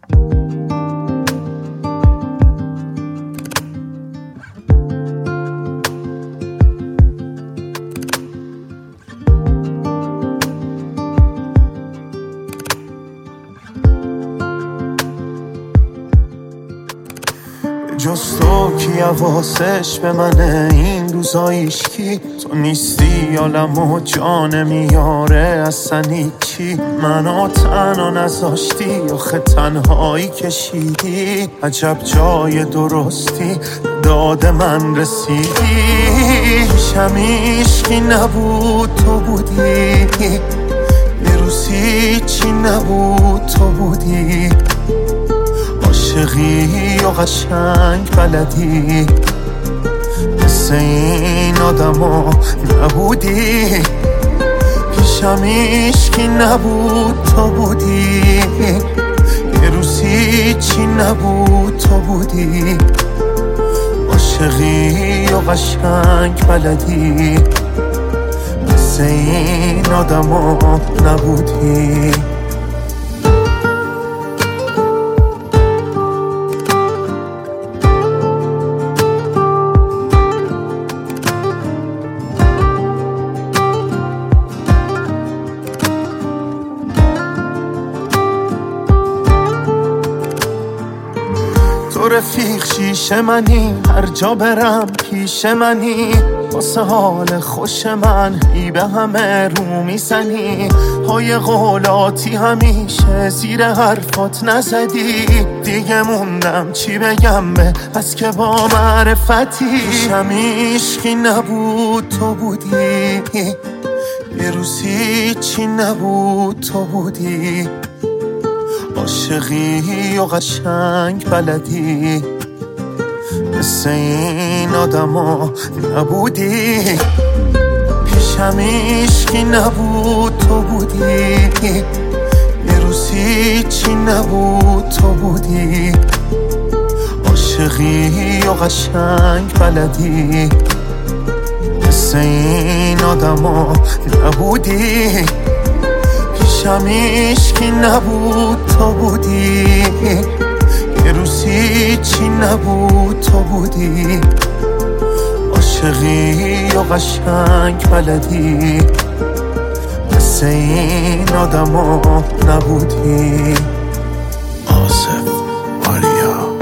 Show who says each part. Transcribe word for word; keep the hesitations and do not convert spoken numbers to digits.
Speaker 1: جز تو کی حواسش به منه این روزاییش کی؟ تو نیستی عالم و جان میاره اصلا هیچی، منو تنها نذاشتی آخه تنهایی کشیدی، عجب جای درستی داد من رسیدی، پیشم عشقی نبود تو بودی، یه روزی چی نبود تو بودی، عاشقی و قشنگ بلدی، مثل این آدما نبودی، پیشم عشقی نبود تو بودی، یه روزی چی نبود تو بودی، عاشقی و قشنگ بلدی، مثل این آدما نبودی. تو رفیق شیشه منی، هر جا برم پیش منی، واسه حال خوش من ای به همه رو میزنی، های قولاتی همیشه زیر حرفات نزدی، دیگه موندم چی بگم به بس که با معرفتی، پیشم عشقی نبود تو بودی، یه روزی چی نبود تو بودی، عاشقی و قشنگ بلدی، مثل این آدما نبودی، پیشم عشقی نبود تو بودی، یه روزی چی نبود تو بودی، عاشقی و قشنگ بلدی، مثل این آدما نبودی، پیشم عشقی نبود تو بودی، یه روزی چی نبود تو بودی، عاشقی و قشنگ بلدی، مثل این آدما نبودی. آصف آریا